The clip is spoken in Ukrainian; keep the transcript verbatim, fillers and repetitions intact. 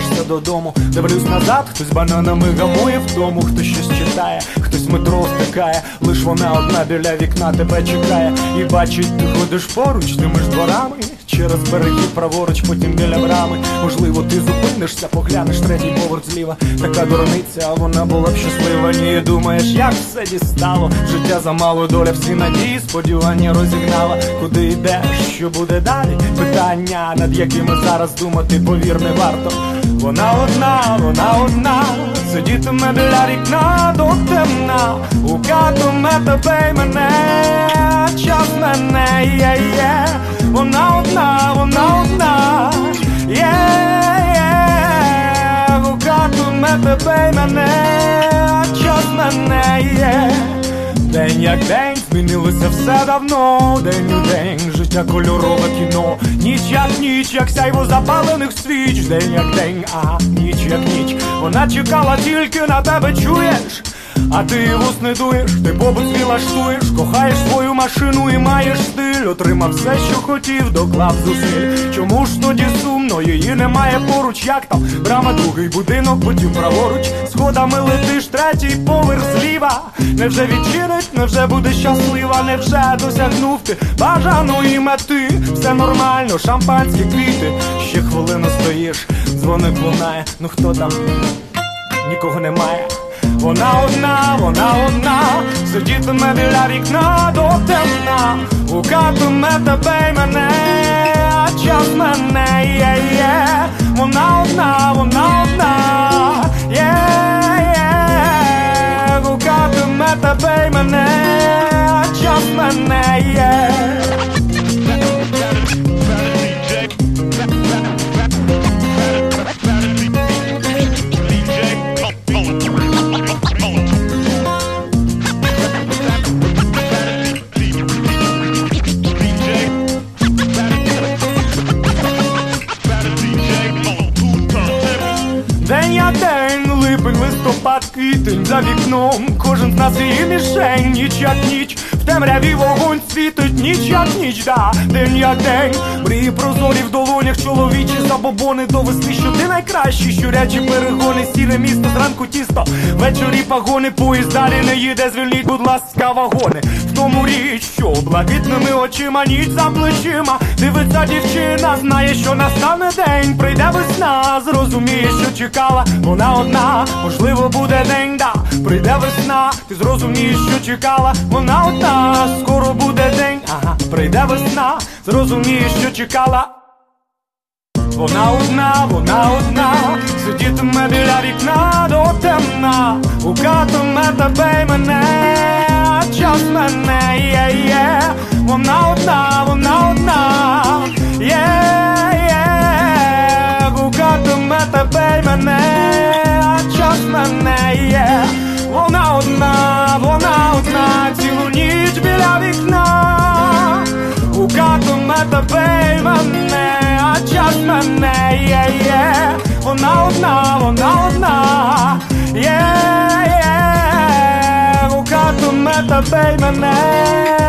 повертаєшся додому. Дивлюсь назад, хтось бананами гамує вдому, хтось щось читає, хтось метро втикає. Лиш вона одна біля вікна тебе чекає. І бачить, ти ходиш поруч тими ж дворами, через перехід праворуч, потім біля брами. Можливо, ти зупинишся, поглянеш третій поверх зліва. Така дурниця, а вона була б щаслива. Ні, думаєш, як все дістало. Життя замало, доля всі надії, сподівання розігнала. Куди йдеш, що буде далі? Питання, над якими зараз думати, повір, не варто. Вона одна, вона одна, сидітиме біля вікна до темна. Гукатиме тебе й мене, час мене, є-є. Вона одна, вона одна, є-є. Гукатиме тебе й мене, час мене, є. День як день, змінилося все давно. День у день, життя кольорове кіно. Ніч як ніч, як сяйво запалених свіч. День як день, ага, ніч як ніч. Вона чекала тільки на тебе, чуєш? А ти вус не дуєш, ти побут свій лаштуєш. Кохаєш свою машину і маєш стиль. Отримав все, що хотів, доклав зусиль. Чому ж тоді сумно, її немає поруч? Як там? Брама, другий будинок, потім праворуч. Сходами летиш, третій поверх зліва. Невже відчинить, невже буде щаслива? Невже досягнув ти бажаної мети? Все нормально, шампанські квіти. Ще хвилину стоїш, дзвоник лунає. Ну хто там? Нікого немає. Вона одна, вона одна, сидітиме біля вікна до темна. Гукатиме тебе й мене, а час мене, є-є. Вона одна, вона одна, є-є. Гукатиме тебе й мене, а час мене, є. День як день, липень, листопад, квітень за вікном. Кожен з нас її мішень, ніч як ніч. В темряві вогонь світить, ніч як ніч, да. День як день, мрії прозорі в долонях. Чоловічі забобони до весни, що ти найкращий. Щурячі перегони, сіре місто, зранку тісто. Ввечері пагони, поїзд далі не їде. Звільніть, будь ласка, вагони. В тому річ, що блакитними очима, ніч за плечима. Дивиться дівчина, знає, що настане день. Прийде весна, зрозуміє, що чекала. Вона одна, можливо буде день, да. Прийде весна, ти зрозумієш, що чекала. Вона одна, скоро буде день, ага. Прийде весна, зрозумієш, що чекала. Вона одна, вона одна, сидітиме біля вікна до темна. Гукатиме тебе й мене, а час мене, є-є. Вона одна, вона одна, є-є. Гукатиме тебе й мене, а час мене, є. Вона одна, вона одна, цілу ніч біля вікна. Гукатиме тебе й мене, а час мене, є-є. Вона одна, вона одна, є-є. Гукатиме тебе й мене.